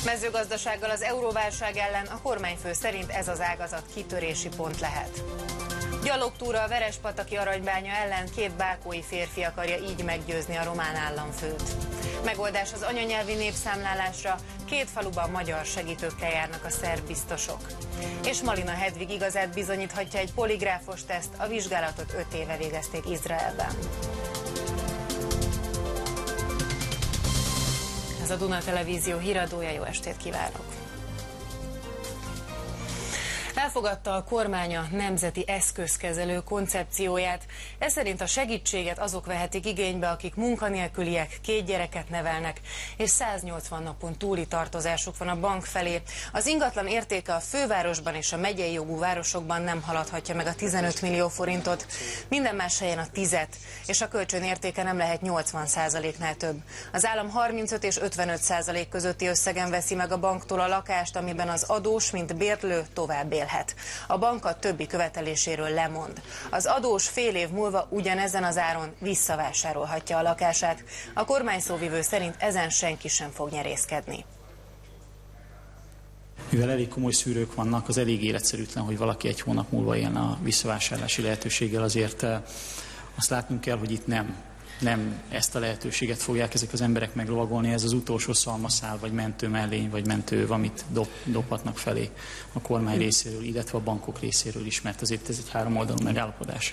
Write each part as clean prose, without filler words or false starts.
Mezőgazdasággal az euróválság ellen a kormányfő szerint ez az ágazat kitörési pont lehet. Gyalogtúra a Verespataki aranybánya ellen 2 bákói férfi akarja így meggyőzni a román államfőt. Megoldás az anyanyelvi népszámlálásra, 2 faluban magyar segítőkkel járnak a szerb biztosok. És Malina Hedvig igazát bizonyíthatja egy poligráfos teszt, a vizsgálatot 5 éve végezték Izraelben. Ez a Duna Televízió híradója, jó estét kívánok! Elfogadta a kormány a nemzeti eszközkezelő koncepcióját. Ez szerint a segítséget azok vehetik igénybe, akik munkanélküliek, 2 gyereket nevelnek, és 180 napon túli tartozásuk van a bank felé. Az ingatlan értéke a fővárosban és a megyei jogú városokban nem haladhatja meg a 15 millió forintot, minden más helyen a 10-et, és a kölcsön értéke nem lehet 80%-nál több. Az állam 35 és 55% közötti összegen veszi meg a banktól a lakást, amiben az adós, mint bérlő tovább élhet. A bank a többi követeléséről lemond. Az adós fél év múlva ugyanezen az áron visszavásárolhatja a lakását. A kormány szóvivő szerint ezen senki sem fog nyerészkedni. Mivel elég komoly szűrők vannak, az elég életszerűtlen, hogy valaki 1 hónap múlva élne a visszavásárlási lehetőséggel. Azért azt látnunk kell, hogy itt nem ezt a lehetőséget fogják ezek az emberek meglovagolni, ez az utolsó szalmaszál, vagy mentő mellény, vagy mentő, amit dobhatnak felé a kormány részéről, illetve a bankok részéről is, mert azért ez egy 3 oldalú megállapodás.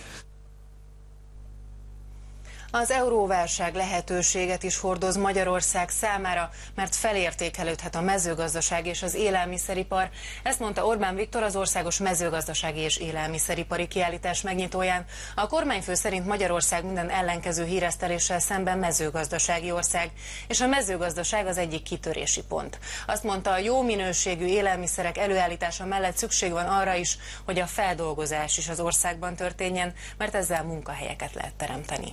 Az euróválság lehetőséget is hordoz Magyarország számára, mert felértékelődhet a mezőgazdaság és az élelmiszeripar. Ezt mondta Orbán Viktor az Országos Mezőgazdasági és Élelmiszeripari Kiállítás megnyitóján. A kormányfő szerint Magyarország minden ellenkező híreszteléssel szemben mezőgazdasági ország, és a mezőgazdaság az egyik kitörési pont. Azt mondta, a jó minőségű élelmiszerek előállítása mellett szükség van arra is, hogy a feldolgozás is az országban történjen, mert ezzel munkahelyeket lehet teremteni.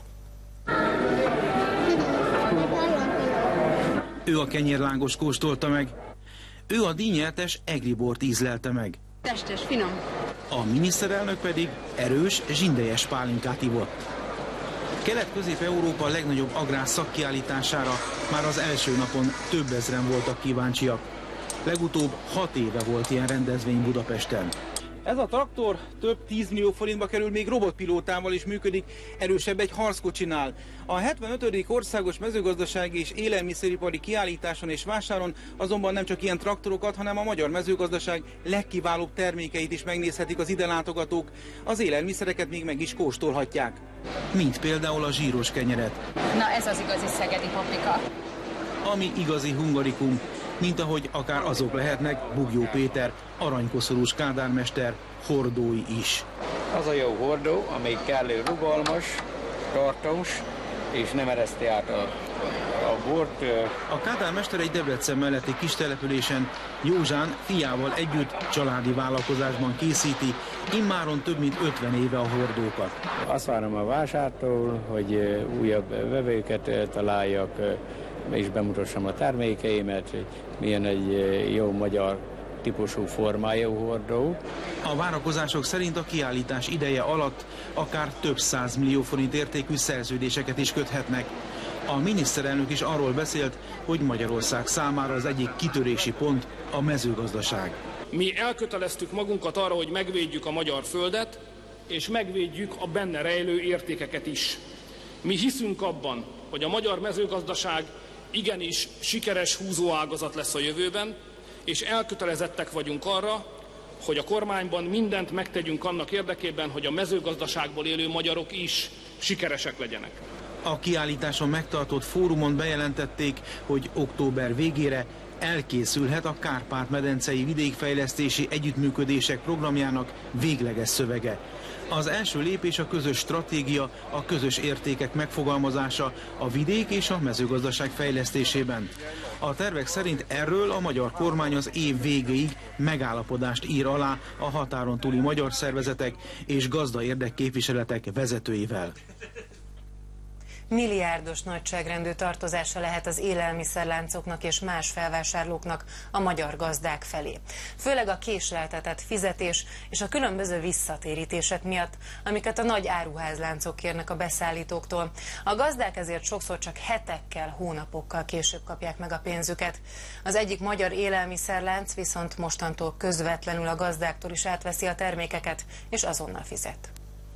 Ő a kenyérlángos kóstolta meg, ő a díjnyertes egribort ízlelte meg. Testes, finom. A miniszterelnök pedig erős, zsindejes pálinkát ivott. Kelet-Közép-Európa legnagyobb agrár szakkiállítására már az első napon több ezren voltak kíváncsiak. Legutóbb 6 éve volt ilyen rendezvény Budapesten. Ez a traktor több 10 millió forintba kerül, még robotpilótával is működik, erősebb egy harckocsinál. A 75. Országos Mezőgazdasági és Élelmiszeripari Kiállításon és vásáron azonban nem csak ilyen traktorokat, hanem a magyar mezőgazdaság legkiválóbb termékeit is megnézhetik az ide látogatók, az élelmiszereket még meg is kóstolhatják. Mint például a zsíros kenyeret. Na ez az igazi szegedi paprika. Ami igazi hungarikum, mint ahogy akár azok lehetnek Bugyó Péter, aranykoszorús kádármester hordói is. Az a jó hordó, amelyik kellő rugalmas, tartós, és nem ereszti át a bort. A kádármester egy Debrecen melletti kis településen Józsán fiával együtt családi vállalkozásban készíti, immáron több mint 50 éve a hordókat. Azt várom a vásártól, hogy újabb vevőket találjak, és bemutassam a termékeimet, hogy milyen egy jó magyar típusú formájú hordó. A várakozások szerint a kiállítás ideje alatt akár több 100 millió forint értékű szerződéseket is köthetnek. A miniszterelnök is arról beszélt, hogy Magyarország számára az egyik kitörési pont a mezőgazdaság. Mi elköteleztük magunkat arra, hogy megvédjük a magyar földet, és megvédjük a benne rejlő értékeket is. Mi hiszünk abban, hogy a magyar mezőgazdaság igenis sikeres húzóágazat lesz a jövőben, és elkötelezettek vagyunk arra, hogy a kormányban mindent megtegyünk annak érdekében, hogy a mezőgazdaságból élő magyarok is sikeresek legyenek. A kiállításon megtartott fórumon bejelentették, hogy október végére elkészülhet a Kárpát-medencei vidékfejlesztési együttműködések programjának végleges szövege. Az első lépés a közös stratégia, a közös értékek megfogalmazása a vidék és a mezőgazdaság fejlesztésében. A tervek szerint erről a magyar kormány az év végéig megállapodást ír alá a határon túli magyar szervezetek és gazdaérdekképviseletek vezetőivel. Milliárdos nagyságrendű tartozása lehet az élelmiszerláncoknak és más felvásárlóknak a magyar gazdák felé. Főleg a késleltetett fizetés és a különböző visszatérítések miatt, amiket a nagy áruházláncok kérnek a beszállítóktól. A gazdák ezért sokszor csak hetekkel, hónapokkal később kapják meg a pénzüket. Az egyik magyar élelmiszerlánc viszont mostantól közvetlenül a gazdáktól is átveszi a termékeket, és azonnal fizet.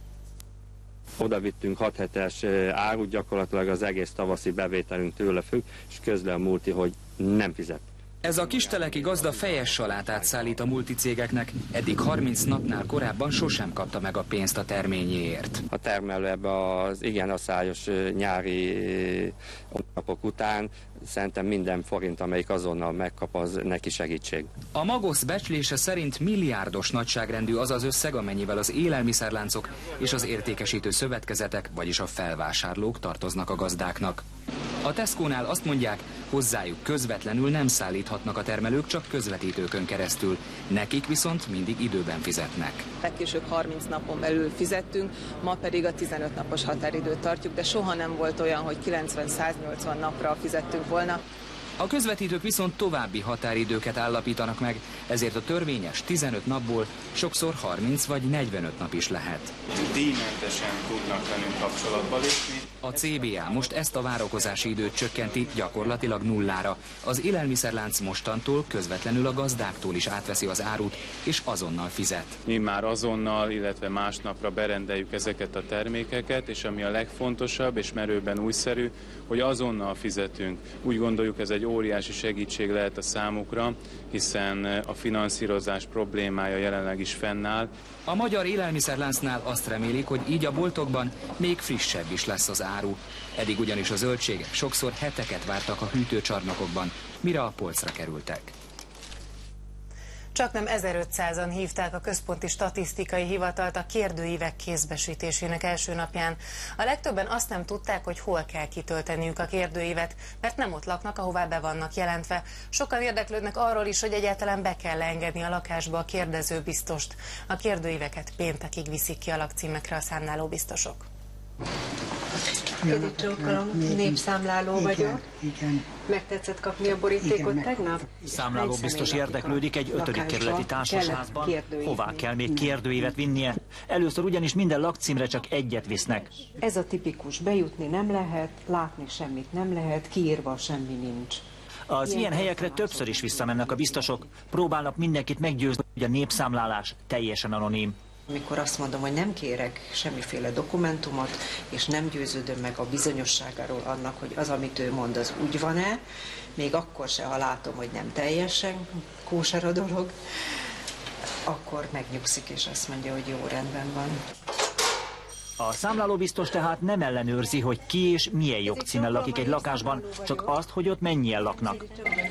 Oda vittünk 6 hetes árut, gyakorlatilag az egész tavaszi bevételünk tőle függ, és közli a multi, hogy nem fizet. Ez a kisteleki gazda fejes salátát szállít a multicégeknek, eddig 30 napnál korábban sosem kapta meg a pénzt a terményéért. A termelő ebbe az igen aszályos nyári napok után szerintem minden forint, amelyik azonnal megkap, az neki segítség. A Magosz becslése szerint milliárdos nagyságrendű az az összeg, amennyivel az élelmiszerláncok és az értékesítő szövetkezetek, vagyis a felvásárlók tartoznak a gazdáknak. A Tesco-nál azt mondják, hozzájuk közvetlenül nem szállíthatnak a termelők, csak közvetítőkön keresztül. Nekik viszont mindig időben fizetnek. Legkésőbb 30 napon belül fizettünk, ma pedig a 15 napos határidőt tartjuk, de soha nem volt olyan, hogy 90-180 napra fizettünk volna. A közvetítők viszont további határidőket állapítanak meg, ezért a törvényes 15 napból sokszor 30 vagy 45 nap is lehet. Díjmentesen tudnak velünk kapcsolatba lépni. A CBA most ezt a várakozási időt csökkenti gyakorlatilag nullára. Az élelmiszerlánc mostantól közvetlenül a gazdáktól is átveszi az árut, és azonnal fizet. Mi már azonnal, illetve másnapra berendeljük ezeket a termékeket, és ami a legfontosabb és merőben újszerű, hogy azonnal fizetünk. Úgy gondoljuk, ez egy óriási segítség lehet a számukra, hiszen a finanszírozás problémája jelenleg is fennáll. A magyar élelmiszerláncnál azt remélik, hogy így a boltokban még frissebb is lesz az áru. Eddig ugyanis a zöldségek sokszor heteket vártak a hűtőcsarnokokban, mire a polcra kerültek. Csaknem 1500-an hívták a Központi Statisztikai Hivatalt a kérdőívek kézbesítésének első napján. A legtöbben azt nem tudták, hogy hol kell kitölteniük a kérdőívet, mert nem ott laknak, ahová be vannak jelentve. Sokan érdeklődnek arról is, hogy egyáltalán be kell engedni a lakásba a kérdezőbiztost. A kérdőíveket péntekig viszik ki a lakcímekre a számlálóbiztosok. Edith Csókolom, népszámláló vagyok. Igen. Megtetszett kapni a borítékot tegnap? Számláló biztos érdeklődik egy 5. kerületi társasházban. Hová kell még kérdőívet vinnie? Először ugyanis minden lakcímre csak egyet visznek. Ez a tipikus, bejutni nem lehet, látni semmit nem lehet, kiírva semmi nincs. Az ilyen helyekre többször is visszamennek a biztosok, próbálnak mindenkit meggyőzni, hogy a népszámlálás teljesen anonim. Amikor azt mondom, hogy nem kérek semmiféle dokumentumot, és nem győződöm meg a bizonyosságáról annak, hogy az, amit ő mond, az úgy van-e, még akkor se, ha látom, hogy nem teljesen kóser a dolog, akkor megnyugszik, és azt mondja, hogy jó, rendben van. A számlálóbiztos tehát nem ellenőrzi, hogy ki és milyen jogcímmel lakik egy lakásban, csak azt, hogy ott mennyien laknak.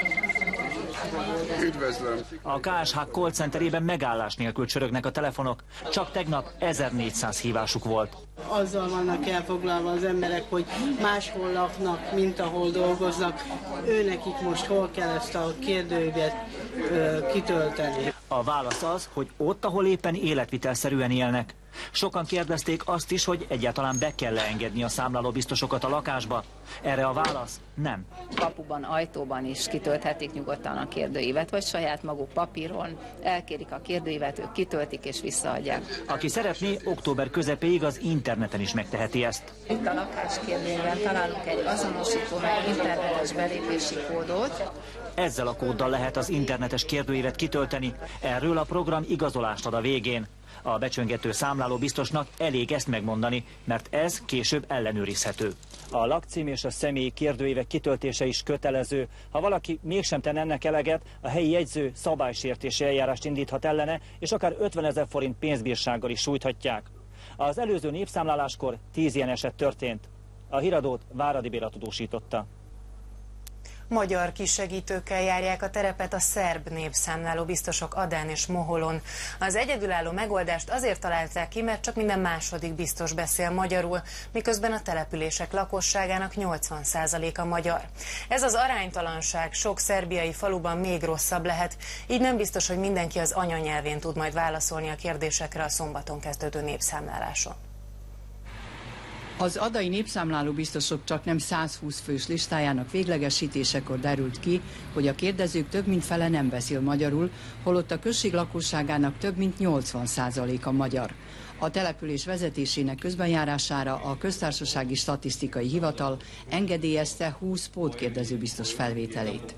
Üdvözlöm! A KSH call centerében megállás nélkül csörögnek a telefonok, csak tegnap 1400 hívásuk volt. Azzal vannak elfoglalva az emberek, hogy máshol laknak, mint ahol dolgoznak. Őnekik most hol kell ezt a kérdőívet kitölteni. A válasz az, hogy ott, ahol éppen életvitelszerűen élnek. Sokan kérdezték azt is, hogy egyáltalán be kell engedni a számlálóbiztosokat a lakásba. Erre a válasz nem. Kapuban, ajtóban is kitölthetik nyugodtan a kérdőívet, vagy saját maguk papíron elkérik a kérdőívet, ők kitöltik és visszaadják. Aki szeretné, október közepéig az interneten is megteheti ezt. Itt a lakáskérdőívben találunk egy azonosító internetes belépési kódot. Ezzel a kóddal lehet az internetes kérdőívet kitölteni, erről a program igazolást ad a végén. A becsöngető számláló biztosnak elég ezt megmondani, mert ez később ellenőrizhető. A lakcím és a személyi kérdőívek kitöltése is kötelező. Ha valaki mégsem tenne ennek eleget, a helyi jegyző szabálysértési eljárást indíthat ellene, és akár 50 000 forint pénzbírsággal is sújthatják. Az előző népszámláláskor 10 ilyen eset történt. A híradót Váradi Béla tudósította. Magyar kisegítőkkel járják a terepet a szerb népszámláló biztosok Adán és Moholon. Az egyedülálló megoldást azért találták ki, mert csak minden második biztos beszél magyarul, miközben a települések lakosságának 80%-a magyar. Ez az aránytalanság sok szerbiai faluban még rosszabb lehet, így nem biztos, hogy mindenki az anyanyelvén tud majd válaszolni a kérdésekre a szombaton kezdődő népszámláláson. Az adai népszámláló biztosok csak nem 120 fős listájának véglegesítésekor derült ki, hogy a kérdezők több mint fele nem beszél magyarul, holott a község lakosságának több mint 80%-a magyar. A település vezetésének közbenjárására a Köztársasági Statisztikai Hivatal engedélyezte 20 pótkérdezőbiztos felvételét.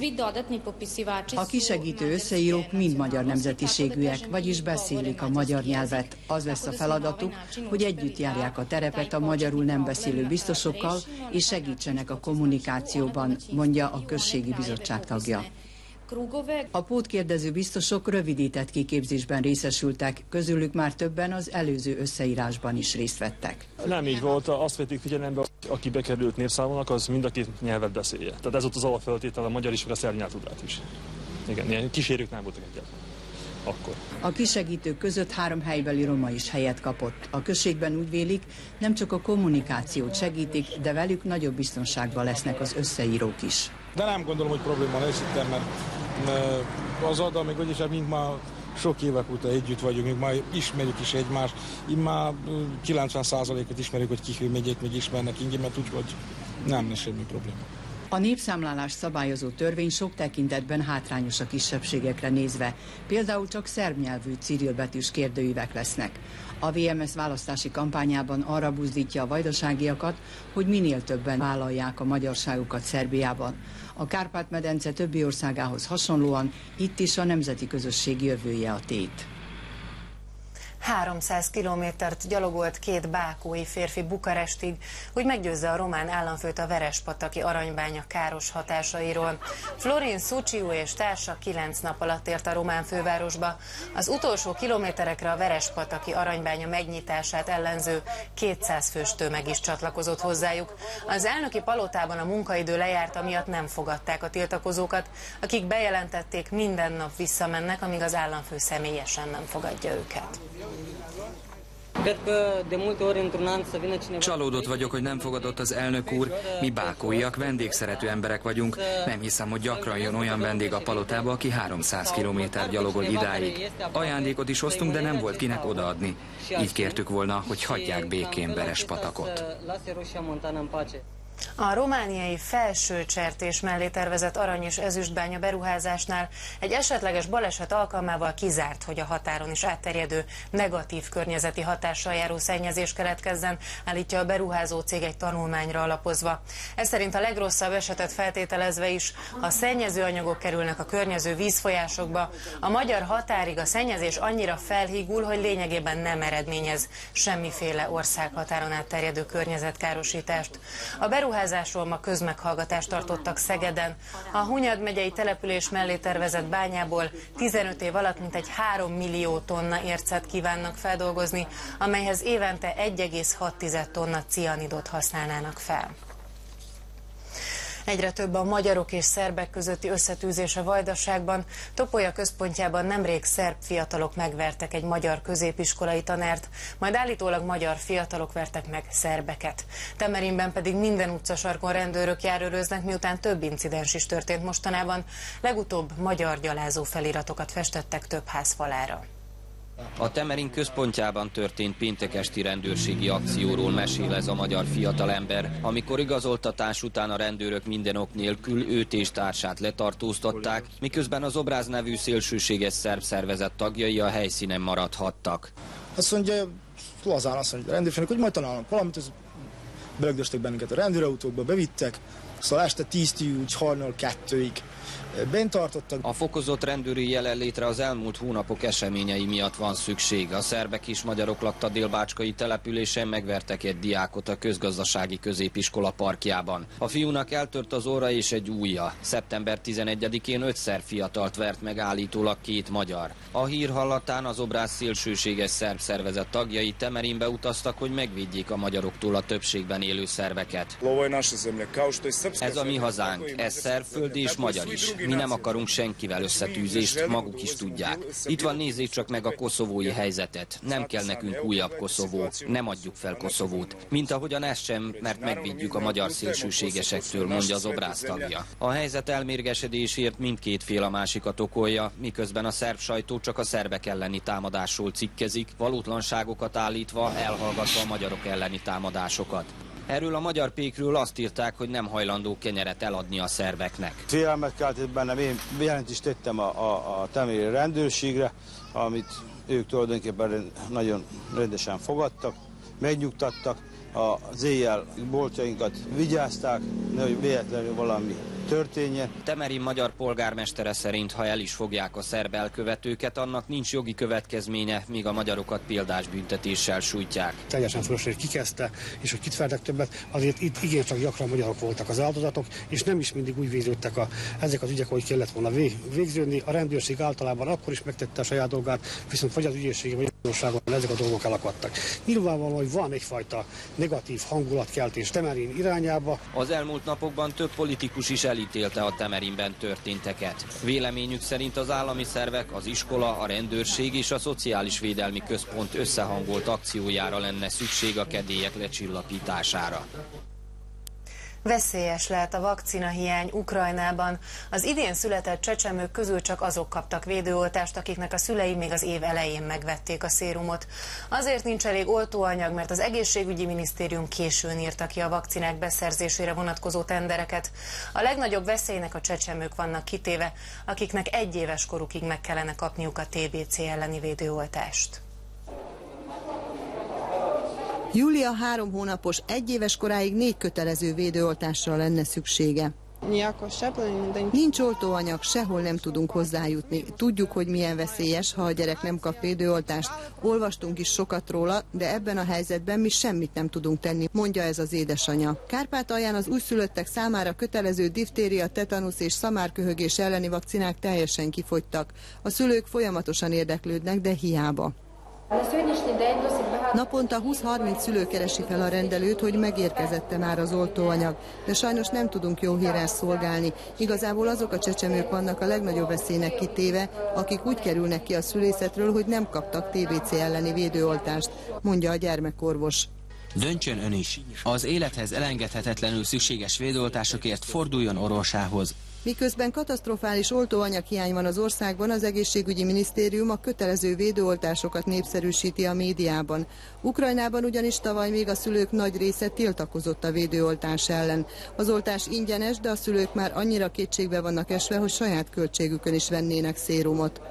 A kisegítő összeírók mind magyar nemzetiségűek, vagyis beszélik a magyar nyelvet. Az lesz a feladatuk, hogy együtt járják a terepet a magyarul nem beszélő biztosokkal, és segítsenek a kommunikációban, mondja a községi bizottság tagja. A pótkérdező biztosok rövidített kiképzésben részesültek, közülük már többen az előző összeírásban is részt vettek. Nem így volt, azt vettük figyelembe, aki bekerült népszámolnak, az mind a két nyelvet beszélje. Tehát ez volt az alapfeltétel, a magyar is, meg a szerb nyelvtudát is. Igen, ilyen kísérők nem voltak egyáltalán. Akkor. A kisegítők között 3 helybeli roma is helyet kapott. A községben úgy vélik, nem csak a kommunikációt segítik, de velük nagyobb biztonságban lesznek az összeírók is. De nem gondolom, hogy probléma lesz itt, mert az ADA, meg vagyis mint már sok évek óta együtt vagyunk, még már ismerjük is egymást. Így már 90%-ot ismerjük, hogy Kihő megyét még ismernek ingyen, úgyhogy nem lesz semmi probléma. A népszámlálás szabályozó törvény sok tekintetben hátrányos a kisebbségekre nézve. Például csak szerb nyelvű cirilbetűs kérdőívek lesznek. A VMS választási kampányában arra buzdítja a vajdaságiakat, hogy minél többen vállalják a magyarságukat Szerbiában. A Kárpát-medence többi országához hasonlóan itt is a nemzeti közösség jövője a tét. 300 kilométert gyalogolt 2 bákói férfi Bukarestig, hogy meggyőzze a román államfőt a Verespataki aranybánya káros hatásairól. Florin Szucsiu és társa 9 nap alatt ért a román fővárosba. Az utolsó kilométerekre a Verespataki aranybánya megnyitását ellenző 200 fős tömeg is csatlakozott hozzájuk. Az elnöki palotában a munkaidő lejárta miatt nem fogadták a tiltakozókat, akik bejelentették, minden nap visszamennek, amíg az államfő személyesen nem fogadja őket. Csalódott vagyok, hogy nem fogadott az elnök úr. Mi bákóiak vendégszerető emberek vagyunk. Nem hiszem, hogy gyakran jön olyan vendég a palotába, aki 300 kilométer gyalogol idáig. Ajándékot is hoztunk, de nem volt kinek odaadni. Így kértük volna, hogy hagyják békén Verespatakot. A romániai Felsőcsertés mellé tervezett arany- és ezüstbánya beruházásnál egy esetleges baleset alkalmával kizárt, hogy a határon is átterjedő negatív környezeti hatással járó szennyezés keletkezzen, állítja a beruházó cég egy tanulmányra alapozva. Ez szerint a legrosszabb esetet feltételezve is, ha szennyezőanyagok kerülnek a környező vízfolyásokba, a magyar határig a szennyezés annyira felhígul, hogy lényegében nem eredményez semmiféle országhatáron átterjedő környezetkárosítást. A beruházásról ma közmeghallgatást tartottak Szegeden. A Hunyad megyei település mellé tervezett bányából 15 év alatt mintegy 3 millió tonna ércet kívánnak feldolgozni, amelyhez évente 1,6 tonna cianidot használnának fel. Egyre több a magyarok és szerbek közötti összetűzés a Vajdaságban. Topolya központjában nemrég szerb fiatalok megvertek egy magyar középiskolai tanárt, majd állítólag magyar fiatalok vertek meg szerbeket. Temerinben pedig minden utcasarkon rendőrök járőröznek, miután több incidens is történt mostanában. Legutóbb magyar gyalázó feliratokat festettek több ház falára. A Temerin központjában történt péntek esti rendőrségi akcióról mesél ez a magyar fiatalember. Amikor igazoltatás után a rendőrök minden ok nélkül őt és társát letartóztatták, miközben az Obráz nevű szélsőséges szerb szervezet tagjai a helyszínen maradhattak. Azt mondja, lazán azt mondja a rendőrfőnök, hogy majd találnak valamit, belögdöstek bennünket a rendőrautókba, bevittek, szóval este 10-től úgy hajnal 2-ig bent tartottak. A fokozott rendőri jelenlétre az elmúlt hónapok eseményei miatt van szükség. A szerbek és magyarok lakta délbácskai településen megvertek egy diákot a közgazdasági középiskola parkjában. A fiúnak eltört az orra és egy ujja. Szeptember 11-én 5 szerb fiatalt vert meg állítólag 2 magyar. A hír hallatán az Obráz szélsőséges szerb szervezet tagjai Temerinbe utaztak, hogy megvédjék a magyaroktól a többségben élő szerbeket. Ez a mi hazánk, ez szerb és magyar is. Mi nem akarunk senkivel összetűzést, maguk is tudják. Itt van, nézzék csak meg a koszovói helyzetet. Nem kell nekünk újabb Koszovó, nem adjuk fel Koszovót. Mint ahogyan ezt sem, mert megvédjük a magyar szélsőségesektől, mondja az obrász tagja. A helyzet elmérgesedésért mindkét fél a másikat okolja, miközben a szerb sajtó csak a szerbek elleni támadásról cikkezik, valótlanságokat állítva, elhallgatva a magyarok elleni támadásokat. Erről a magyar pékről azt írták, hogy nem hajlandó kenyeret eladni a szerbeknek. Félelmet keltett bennem, én jelentést tettem a temerini rendőrségre, amit ők tulajdonképpen nagyon rendesen fogadtak, megnyugtattak, az éjjel boltjainkat vigyázták, nehogy véletlenül valami történjen. Temerin magyar polgármestere szerint, ha el is fogják a szerb elkövetőket, annak nincs jogi következménye, míg a magyarokat példásbüntetéssel sújtják. Teljesen fölösleges, hogy ki kezdte, és hogy kit vertek többet, azért itt igencsak gyakran magyarok voltak az áldozatok, és nem is mindig úgy végződtek ezek az ügyek, hogy kellett volna végződni. A rendőrség általában akkor is megtette a saját dolgát, viszont vagy az ügyészségi, vagy a bíróságon ezek a dolgok elakadtak. Nyilvánvalóan, hogy van egyfajta negatív hangulatkeltés Temerin irányába. Az elmúlt napokban több politikus is elítélte a Temerinben történteket. Véleményük szerint az állami szervek, az iskola, a rendőrség és a Szociális Védelmi Központ összehangolt akciójára lenne szükség a kedélyek lecsillapítására. Veszélyes lehet a vakcinahiány Ukrajnában. Az idén született csecsemők közül csak azok kaptak védőoltást, akiknek a szülei még az év elején megvették a szérumot. Azért nincs elég oltóanyag, mert az egészségügyi minisztérium későn írta ki a vakcinák beszerzésére vonatkozó tendereket. A legnagyobb veszélynek a csecsemők vannak kitéve, akiknek 1 éves korukig meg kellene kapniuk a TBC elleni védőoltást. Júlia 3 hónapos, 1 éves koráig 4 kötelező védőoltásra lenne szüksége. Nincs oltóanyag, sehol nem tudunk hozzájutni. Tudjuk, hogy milyen veszélyes, ha a gyerek nem kap védőoltást. Olvastunk is sokat róla, de ebben a helyzetben mi semmit nem tudunk tenni, mondja ez az édesanyja. Kárpátalján az újszülöttek számára kötelező diftéria, tetanusz és szamárköhögés elleni vakcinák teljesen kifogytak. A szülők folyamatosan érdeklődnek, de hiába. Naponta 20-30 szülő keresi fel a rendelőt, hogy megérkezette már az oltóanyag, de sajnos nem tudunk jó hírrel szolgálni. Igazából azok a csecsemők vannak a legnagyobb veszélynek kitéve, akik úgy kerülnek ki a szülészetről, hogy nem kaptak TBC elleni védőoltást, mondja a gyermekorvos. Döntsön ön is. Az élethez elengedhetetlenül szükséges védőoltásokért forduljon orvosához. Miközben katasztrofális oltóanyaghiány van az országban, az egészségügyi minisztérium a kötelező védőoltásokat népszerűsíti a médiában. Ukrajnában ugyanis tavaly még a szülők nagy része tiltakozott a védőoltás ellen. Az oltás ingyenes, de a szülők már annyira kétségbe vannak esve, hogy saját költségükön is vennének szérumot.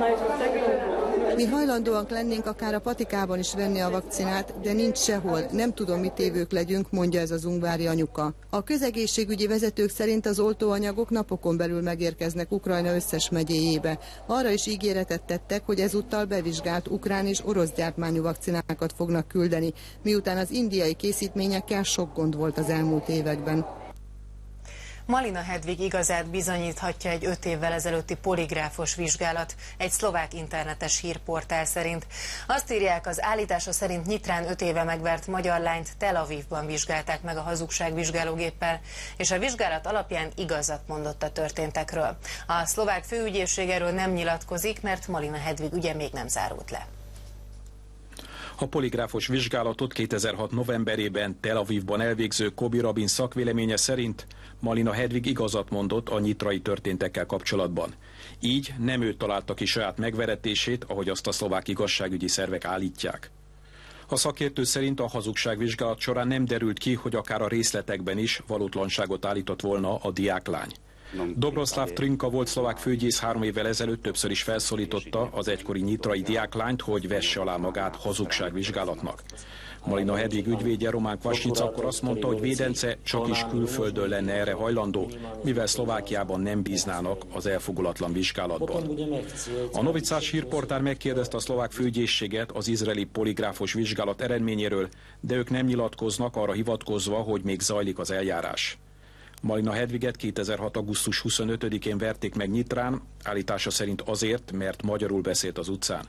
Mi hajlandóak lennénk akár a patikában is venni a vakcinát, de nincs sehol, nem tudom, mit évők legyünk, mondja ez az ungvári anyuka. A közegészségügyi vezetők szerint az oltóanyagok napokon belül megérkeznek Ukrajna összes megyéjébe. Arra is ígéretet tettek, hogy ezúttal bevizsgált ukrán és orosz gyártmányú vakcinákat fognak küldeni, miután az indiai készítményekkel sok gond volt az elmúlt években. Malina Hedvig igazát bizonyíthatja egy 5 évvel ezelőtti poligráfos vizsgálat, egy szlovák internetes hírportál szerint. Azt írják, az állítása szerint Nyitrán 5 éve megvert magyar lányt Tel Avivban vizsgálták meg a hazugságvizsgálógéppel, és a vizsgálat alapján igazat mondott a történtekről. A szlovák főügyészség erről nem nyilatkozik, mert Malina Hedvig ügye még nem zárult le. A poligráfos vizsgálatot 2006. novemberében Tel Avivban elvégző Kobi Rabin szakvéleménye szerint Malina Hedvig igazat mondott a nyitrai történtekkel kapcsolatban. Így nem ő találta ki saját megveretését, ahogy azt a szlovák igazságügyi szervek állítják. A szakértő szerint a hazugságvizsgálat során nem derült ki, hogy akár a részletekben is valótlanságot állított volna a diáklány. Dobroslav Trinka volt szlovák főügyész 3 évvel ezelőtt többször is felszólította az egykori nyitrai diáklányt, hogy vesse alá magát hazugságvizsgálatnak. Malina Hedvig ügyvédje Román Kvasnic akkor azt mondta, hogy védence csak is külföldön lenne erre hajlandó, mivel Szlovákiában nem bíznának az elfogulatlan vizsgálatban. A Novicás hírportál megkérdezte a szlovák főügyészséget az izraeli poligráfos vizsgálat eredményéről, de ők nem nyilatkoznak, arra hivatkozva, hogy még zajlik az eljárás. Malina Hedviget 2006. augusztus 25-én verték meg Nyitrán, állítása szerint azért, mert magyarul beszélt az utcán.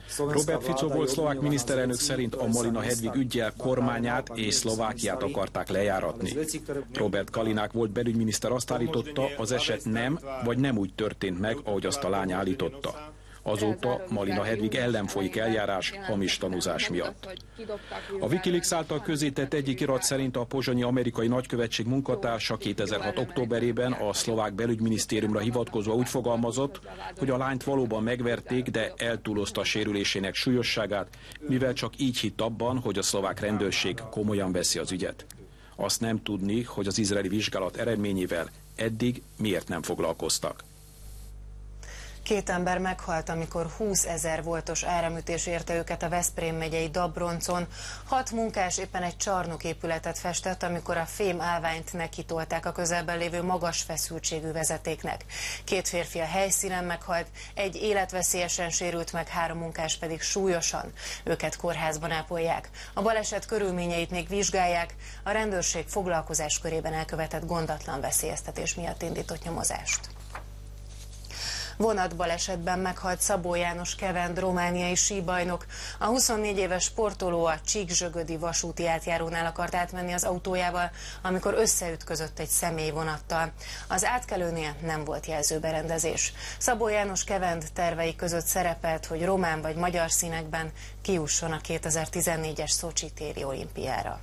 Robert Fico volt szlovák miniszterelnök szerint a Malina Hedvig üggyel kormányát és Szlovákiát akarták lejáratni. Robert Kalinák volt belügyminiszter azt állította, az eset nem, vagy nem úgy történt meg, ahogy azt a lány állította. Azóta Malina Hedvig ellen folyik eljárás hamis tanúzás miatt. A Wikileaks által közzétett egyik irat szerint a pozsonyi amerikai nagykövetség munkatársa 2006. októberében a szlovák belügyminisztériumra hivatkozva úgy fogalmazott, hogy a lányt valóban megverték, de eltúlozta a sérülésének súlyosságát, mivel csak így hitt abban, hogy a szlovák rendőrség komolyan veszi az ügyet. Azt nem tudni, hogy az izraeli vizsgálat eredményével eddig miért nem foglalkoztak. 2 ember meghalt, amikor 20 000 voltos áramütés érte őket a Veszprém megyei Dabroncon. 6 munkás éppen egy csarnoképületet festett, amikor a fém állványt nekitolták a közelben lévő magas feszültségű vezetéknek. 2 férfi a helyszínen meghalt, 1 életveszélyesen sérült meg, 3 munkás pedig súlyosan. Őket kórházban ápolják. A baleset körülményeit még vizsgálják, a rendőrség foglalkozás körében elkövetett gondatlan veszélyeztetés miatt indított nyomozást. Vonatbalesetben meghalt Szabó János Kevend, romániai síbajnok. A 24 éves sportoló a Csík-Zsögödi vasúti átjárónál akart átmenni az autójával, amikor összeütközött egy személyvonattal. Az átkelőnél nem volt jelzőberendezés. Szabó János Kevend tervei között szerepelt, hogy román vagy magyar színekben kijusson a 2014-es Szocsi téli olimpiára.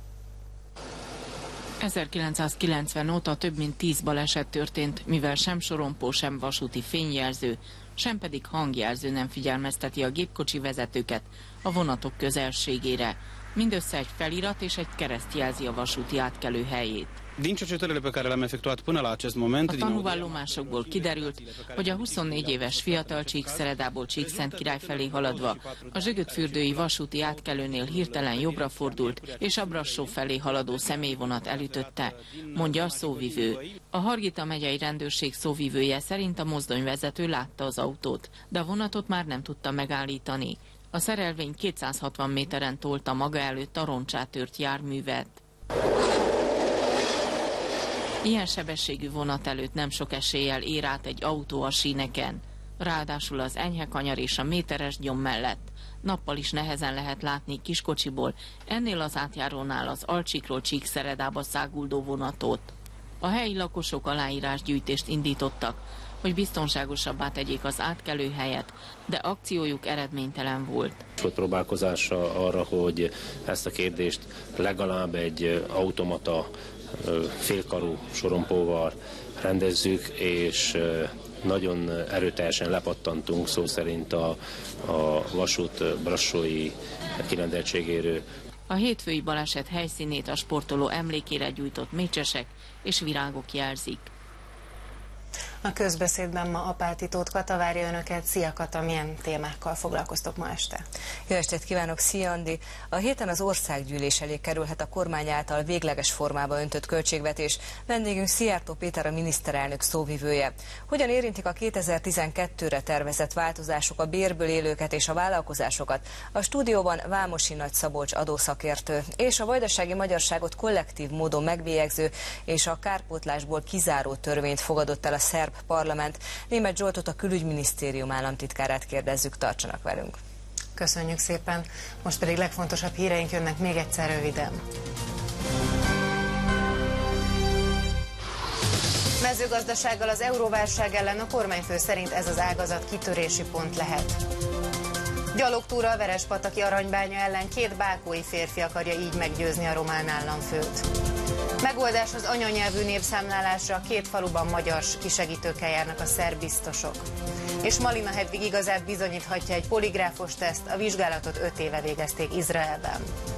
1990 óta több mint 10 baleset történt, mivel sem sorompó, sem vasúti fényjelző, sem pedig hangjelző nem figyelmezteti a gépkocsi vezetőket a vonatok közelségére. Mindössze egy felirat és egy kereszt jelzi a vasúti átkelő helyét. A tanúvallomásokból kiderült, hogy a 24 éves fiatal Csíkszeredából Csíkszentkirály felé haladva a Zsögödfürdői vasúti átkelőnél hirtelen jobbra fordult, és a Brassó felé haladó személyvonat elütötte, mondja a szóvivő. A Hargita megyei rendőrség szóvivője szerint a mozdonyvezető látta az autót, de a vonatot már nem tudta megállítani. A szerelvény 260 méteren tolta maga előtt a roncsát tört járművet. Ilyen sebességű vonat előtt nem sok eséllyel ér át egy autó a síneken. Ráadásul az enyhe kanyar és a méteres gyom mellett. Nappal is nehezen lehet látni kiskocsiból, ennél az átjárónál az Alcsikról Csíkszeredába száguldó vonatot. A helyi lakosok aláírásgyűjtést indítottak, hogy biztonságosabbá tegyék az átkelőhelyet, de akciójuk eredménytelen volt. Volt próbálkozása arra, hogy ezt a kérdést legalább egy automata félkarú sorompóval rendezzük, és nagyon erőteljesen lepattantunk szó szerint a vasút brassói kirendeltségéről. A hétfői baleset helyszínét a sportoló emlékére gyújtott mécsesek és virágok jelzik. A közbeszédben ma Apáti Tóth Kata várja önöket. Szia Kata, milyen témákkal foglalkoztok ma este? Jó estét kívánok, szia Andi! A héten az országgyűlés elé kerülhet a kormány által végleges formába öntött költségvetés. Vendégünk Szijjártó Péter, a miniszterelnök szóvivője. Hogyan érintik a 2012-re tervezett változások a bérből élőket és a vállalkozásokat? A stúdióban Vámosi Nagy Szabolcs adószakértő és a vajdasági magyarságot kollektív módon megbélyegző és a kárpótlásból kizáró törvényt fogadott el a szerb parlament. Németh Zsoltot, a Külügyminisztérium államtitkárát kérdezzük, tartsanak velünk. Köszönjük szépen. Most pedig legfontosabb híreink jönnek még egyszer röviden. Mezőgazdasággal az euróválság ellen a kormányfő szerint ez az ágazat kitörési pont lehet. Gyalogtúra a Verespataki aranybánya ellen 2 bákói férfi akarja így meggyőzni a román államfőt. Megoldás az anyanyelvű népszámlálásra, 2 faluban magyar kisegítőkkel járnak a szerb biztosok. És Malina Hedvig igazát bizonyíthatja egy poligráfos teszt, a vizsgálatot 5 éve végezték Izraelben.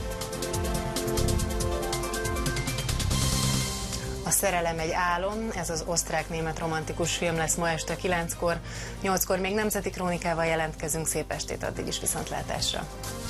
A szerelem egy álom, ez az osztrák-német romantikus film lesz ma este 9-kor. 8-kor még nemzeti krónikával jelentkezünk, szép estét addig is, viszontlátásra!